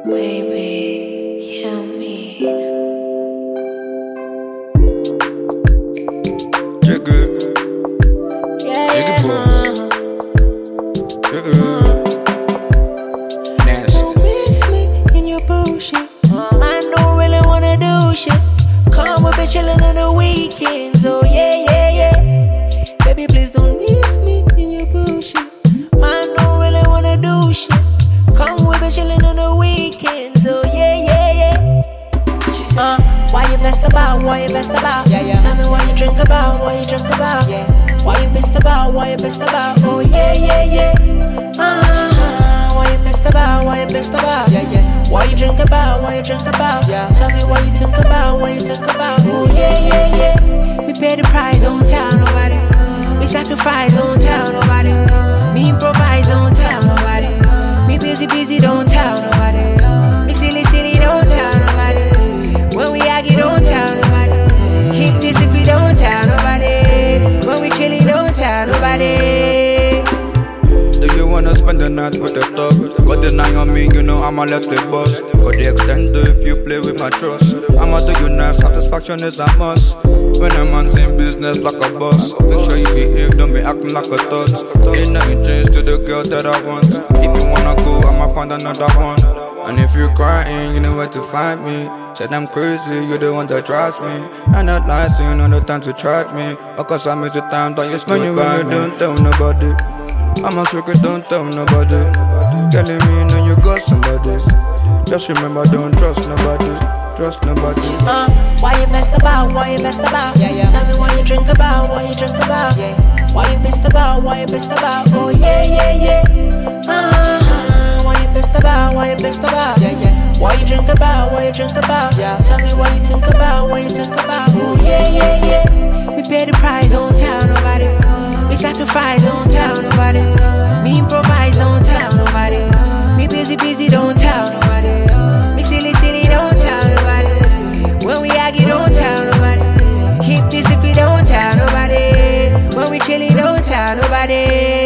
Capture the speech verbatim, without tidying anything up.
Baby, kill me. Jigga, Yeah, Jigga yeah. boy. Uh-uh. Nasty. Don't miss me in your bullshit. Um, I don't really wanna do shit. Come with me chillin' on the weekends. Oh yeah, yeah, yeah. Baby, please don't miss me in your bullshit. Man, don't really wanna do shit. Come with me chillin' on the weekends. Oh yeah, yeah, yeah. She said, uh, why you best about? Why you best about? Yeah, yeah. Tell me why you drink about? Why you drink about? Yeah. Why you best about? Why you best about? Oh yeah, yeah, yeah. Uh, why you best about? Why you best about? Yeah, yeah. Why you drink about? Why you drink about? Yeah. Tell me why you think about? Why you think about? Oh yeah, yeah, yeah. We pay the price, don't tell nobody. We sacrifice, don't tell nobody. Me improvise, don't tell nobody. Me busy, busy, don't tell nobody. Me silly, silly, don't tell nobody. When we argue, don't tell nobody. Keep this secret, don't tell nobody. When we chillin', don't tell nobody. Do you wanna spend the night with the thug? Got the nine on me, you know I'ma left the boss. Got the extender if you play with my trust. I'ma do you now, satisfaction is a must. When I'm handling business like a boss, make sure you behave, don't be acting like a thug. Ain't nothing changed to the girl that I want. If you wanna go, I'ma find another one. And if you're crying, you know where to find me. Said I'm crazy, you're the one that drives me. I'm not lying, so you know the time to try me. Because I miss the time that you stood by me. When you don't tell nobody, I'm a secret, don't tell nobody. Telling me you know you got somebody. Just remember, don't trust nobody. Trust nobody. Uh, why you best about? Why you best about? Yeah, yeah. Tell me why you drink about? Why you drink about? Yeah. Why you best about? Why you best about? Oh yeah, yeah, yeah. Uh, why you best about? Why you best about? Yeah, yeah. Why you drink about? Why you drink about? Yeah. Tell me why you think about? Why you think about? Oh yeah, yeah, yeah. We pay the price, don't tell nobody. We sacrifice, don't tell nobody. Me improvise, don't tell nobody. Me busy, busy, don't tell nobody. Me silly, silly, don't tell nobody. When we argue, don't tell nobody. Keep this secret, don't tell nobody. When we chillin', don't tell nobody.